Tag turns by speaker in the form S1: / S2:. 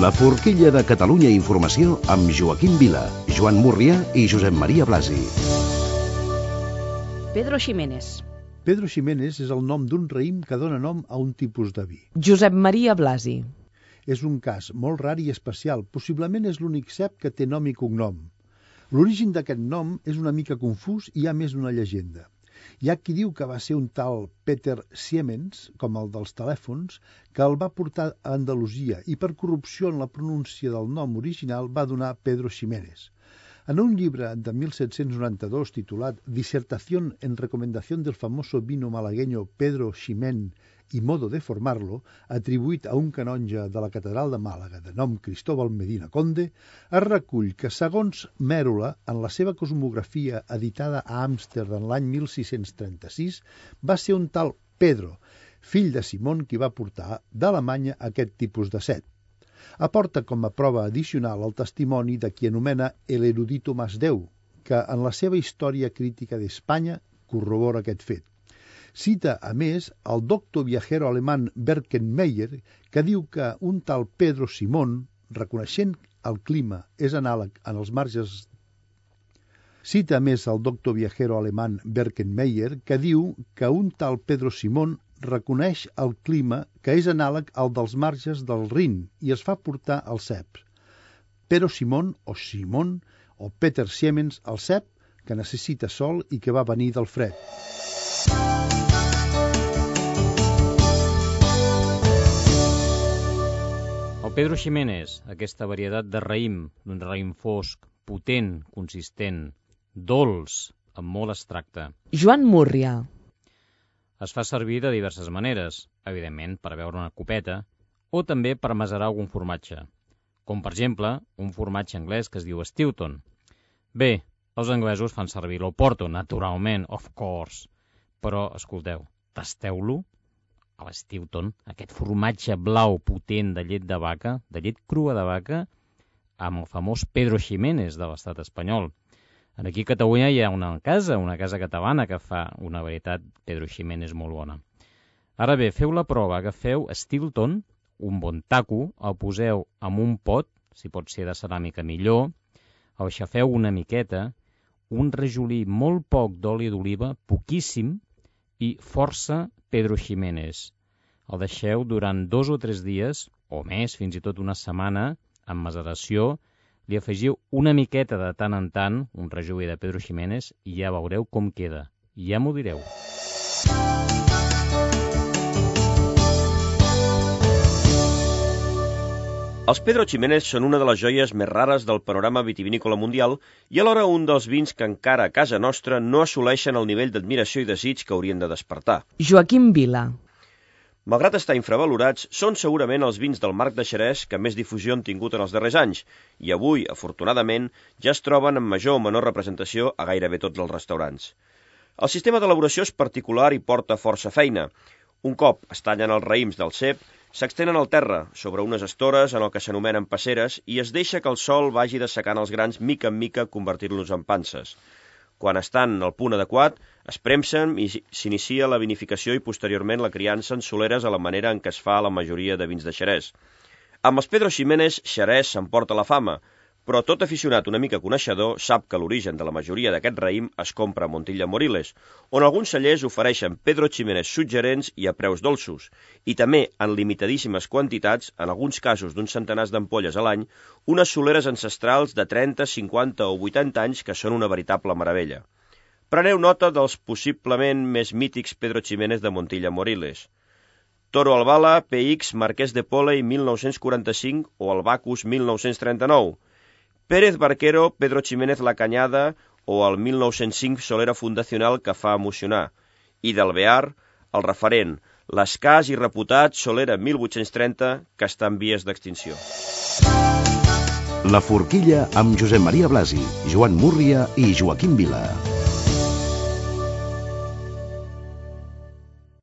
S1: La forquilla de Catalunya Informació amb Joaquim Vila, Joan Múrria i Josep Maria Blasi.
S2: Pedro Ximénez.
S3: Pedro Ximénez és el nom d'un raïm que dona nom a un tipus de vi.
S4: Josep Maria Blasi.
S3: És un cas molt rar i especial, possiblement és l'únic cep que té nom i cognom. L'origen d'aquest nom és una mica confús i hi ha més d'una llegenda. Hi ha qui diu que va ser un tal Peter Siemens, com el dels telèfons, que el va portar a Andalusia i per corrupció en la pronúncia del nom original va donar Pedro Ximénez. En un llibre de 1792 titulat Disertación en recomendación del famoso vino malagueño Pedro Ximénez i modo de formarlo, atribuït a un canonge de la catedral de Màlaga de nom Cristóbal Medina Conde, es recull que, segons Mèrola, en la seva cosmografia editada a Amsterdam l'any 1636, va ser un tal Pedro, fill de Simón, qui va portar d'Alemanya aquest tipus de cep. Aporta com a prova addicional el testimoni de qui anomena el erudito Masdeu, que en la seva història crítica d'Espanya corrobora aquest fet. Cita, a més, el doctor viajero alemán Berkenmeyer, que diu que un tal Pedro Simón, reconeixent el clima, és anàleg en els marges. Cita, a més, el doctor viajero alemán Berkenmeyer, que diu que un tal Pedro Simón reconeix el clima que és anàleg al dels marges del Rin i es fa portar als ceps. Pero Simón o Peter Siemens, el cep, que necessita sol i que va venir del fred.
S5: El Pedro Ximénez, aquesta varietat de raïm, d'un raïm fosc, potent, consistent, dolç, amb molt extracte.
S4: Joan Múrria.
S5: Es fa servir de diverses maneres, evidentment per beure una copeta, o també per macerar algun formatge, com per exemple un formatge anglès que es diu Stilton. Bé, els anglesos fan servir l'Oporto, naturalment, of course, però, escolteu, tasteu-lo, a l'Stilton, aquest formatge blau potent de llet de vaca, de llet crua de vaca, amb el famós Pedro Ximénez de l'estat espanyol. Aquí a Catalunya hi ha una casa catalana que fa una varietat Pedro Ximénez molt bona. Ara bé, feu la prova, agafeu Stilton, un bon taco, el poseu en un pot, si pot ser de ceràmica millor, el aixafeu una miqueta, un rajolí molt poc d'oli d'oliva, poquíssim, i força Pedro Ximénez. El deixeu durant 2 o 3 dies, o més, fins i tot una setmana, amb maceració. Li afegiu una miqueta de tant en tant, un rajolí de Pedro Ximénez, i ja veureu com queda. Ja m'ho direu.
S6: Els Pedro Ximénez són una de les joies més rares del panorama vitivinícola mundial i alhora un dels vins que encara a casa nostra no assoleixen el nivell d'admiració i desig que haurien de despertar.
S4: Joaquim Vila.
S6: Malgrat estar infravalorats, són segurament els vins del Marc de Xerès que més difusió han tingut en els darrers anys i avui, afortunadament, ja es troben en major o menor representació a gairebé tots els restaurants. El sistema d'elaboració és particular i porta força feina. Un cop es tallen els raïms del cep, s'extenen al terra, sobre unes estores en el que s'anomenen passeres, i es deixa que el sol vagi dessecant els grans mica en mica, convertint-los en panses. Quan estan al punt adequat, es premsen i s'inicia la vinificació i posteriorment la criança en soleres a la manera en què es fa a la majoria de vins de Xerès. Amb els Pedro Ximénez, Xerès s'emporta la fama, però tot aficionat una mica coneixedor sap que l'origen de la majoria d'aquest raïm es compra a Montilla Moriles, on alguns cellers ofereixen Pedro Ximénez suggerents i a preus dolços, i també en limitadíssimes quantitats, en alguns casos d'uns centenars d'ampolles a l'any, unes soleres ancestrals de 30, 50 o 80 anys que són una veritable meravella. Preneu nota dels possiblement més mítics Pedro Ximénez de Montilla Moriles. Toro Albala, PX, Marquès de Poley, 1945 o Albacus, 1939. Pérez Barquero, Pedro Ximénez La Cañada o el 1905 Solera Fundacional que fa emocionar. I d'Alvear, el referent, l'escàs i reputat Solera 1830 que està en vies d'extinció.
S1: La forquilla amb Josep Maria Blasi, Joan Múrria i Joaquim Vila.